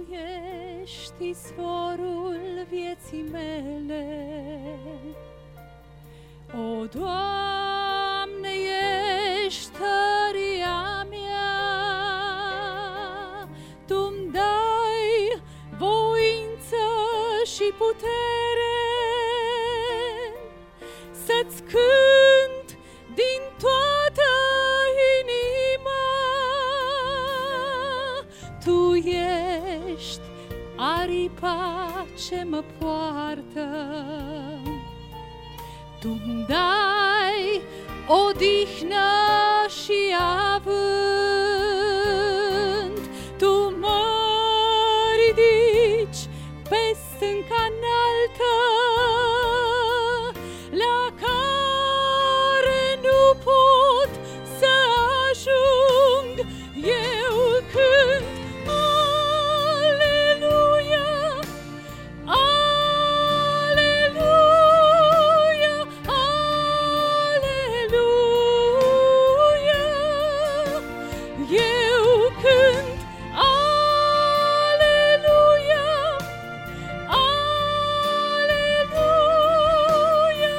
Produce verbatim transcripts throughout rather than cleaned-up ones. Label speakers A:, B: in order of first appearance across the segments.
A: ești izvorul vieții mele. O, Doamne, ești tăria mea, Tu-mi dai voință și putere să-ți cânt din toată inima. Tu ești aripa ce mă poartă, Tu-mi dai odihnă și avânt. Tu mă ridici pe stânca înaltă, la care nu pot să ajung. Eu cânt aleluia, aleluia, aleluia. Eu cânt aleluia, aleluia,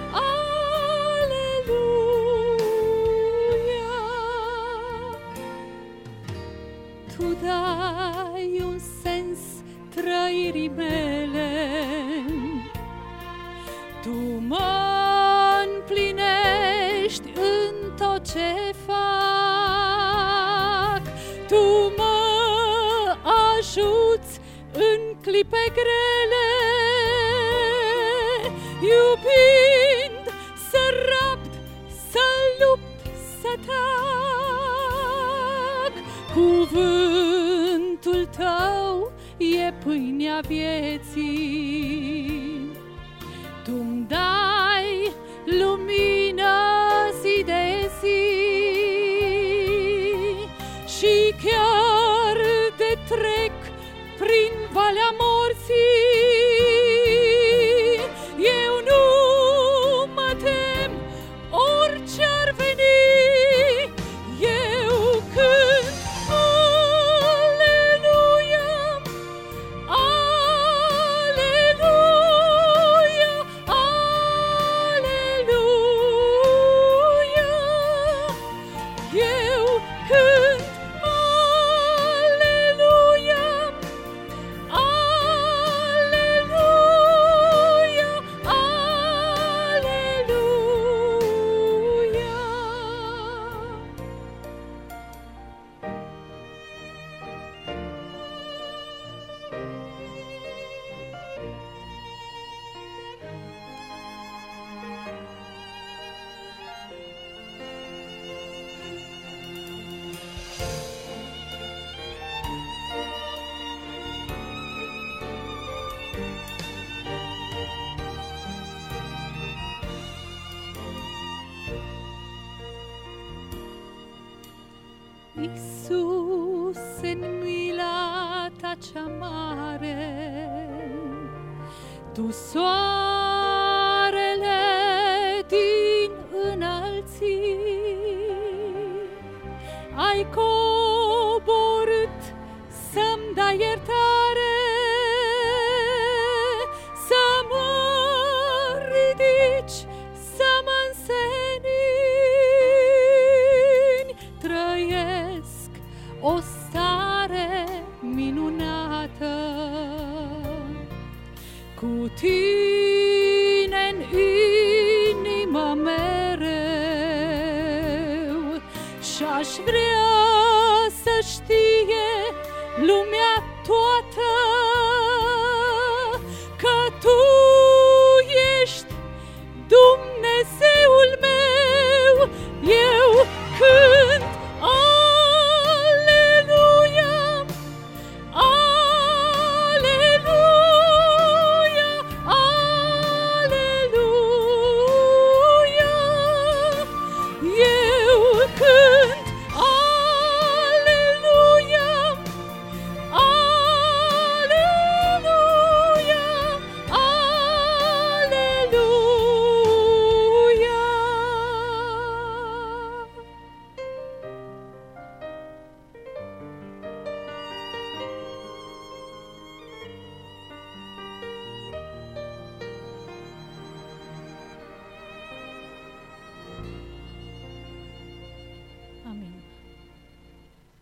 A: aleluia. Tu dai un sens trăirii mele, Tu mă împlinești în tot ce fac. Tu mă ajuți în clipe grele, iubind să rabd, să lupt, să tac. Cuvântul Tău e pâinea vieții, Tu-mi dai lumină zi de zi. Și chiar de trec prin valea morții, eu nu mă tem orice ar veni. Eu cânt aleluia, aleluia, aleluia. Eu cânt aleluia, aleluia, aleluia. Iisus, în mila Ta cea mare, Tu soarele din înălțimi, ai coborât să-mi dai iertare, să mă ridici, să mă însenini. Trăiesc o stare minunată, cu Tine-n inimă mereu. Și-aș vrea să știe lumea toată